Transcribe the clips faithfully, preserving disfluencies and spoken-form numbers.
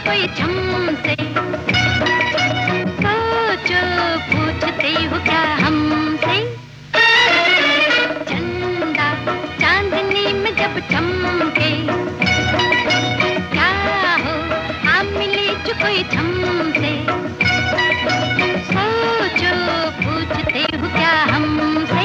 कोई छम से। सोचो पूछते हो क्या हमसे। चंदा चांदनी में जब चमके, क्या हो आप मिले जो कोई छम से। सोचो पूछते हो क्या हमसे।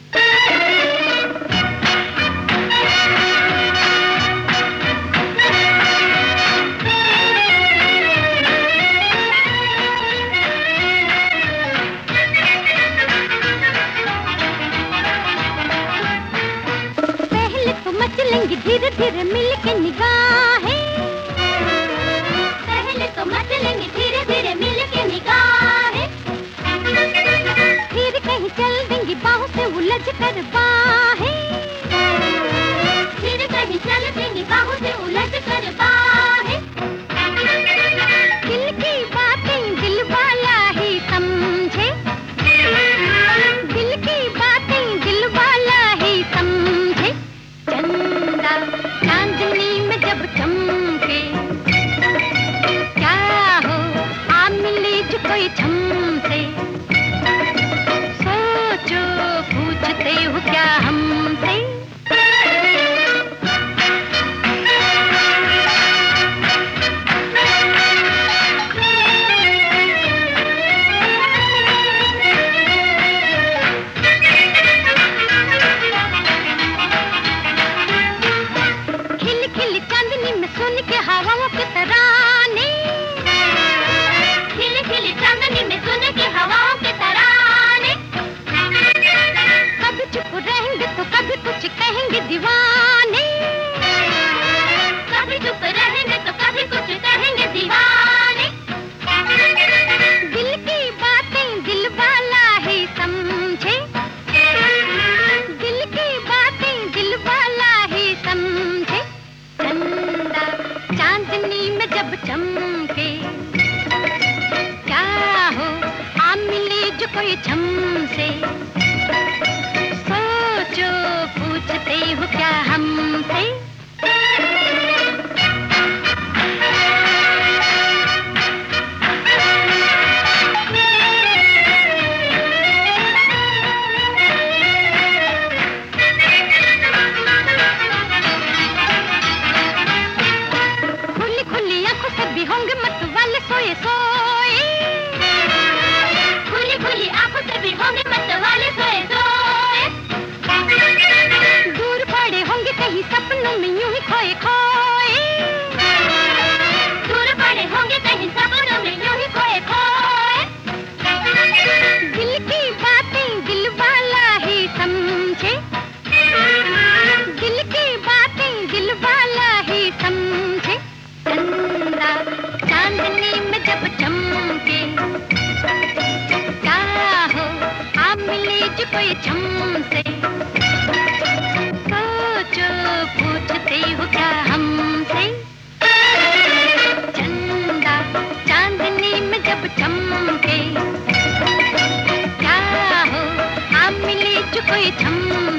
मचलेंगी धीरे धीरे मिलके निगाहें। पहले तो मचलेंगी धीरे धीरे मिलके निगाहें। फिर कहीं चल देंगी बाहों से उलझ कर बाहें। फिर कहीं चल देंगी बाहों से उलझ कर बाहें। दिल की बातें दिल वाला ही समझे। दिल की बातें दिल वाला ही समझे। चंदा चांदनी में जब चमके, क्या हो आप मिले जो कोई छम से। सोचो पूछते हो क्या हमसे। सुन के हवाओं के तराने, खिली खिली चांदनी में सुन के हवाओं के तराने। कभी चुप रहेंगे तो कभी कुछ कहेंगे दीवाने। कभी चुप रहेंगे तो कभी कुछ कहेंगे दीवाने। दिल की बातें दिल वाला ही समझे। दिल की बातें दिल वाला ही समझे। चंदा चांदनी में जब चमके, क्या हो आप मिले जो कोई छम से। सोचो पूछते हो क्या हमसे। भी होंगे मत वाले सोए सोए। खुली खुली आंखों से भी होंगे मत वाले सोए सोए। दूर पड़े होंगे कहीं सपनों में यूं ही खोए खोए। दूर पड़े होंगे कहीं सपनों में यूं ही खोए खोए। दिल की बातें दिल वाला ही समझे। दिल की बातें दिल वाला ही समझे। चंदा चांदनी में जब चमके, क्या हो आप मिले जो कोई छम से। सोचो पूछते हो क्या हमसे। चंदा चांदनी में जब चमके, क्या हो आप मिले जो कोई छम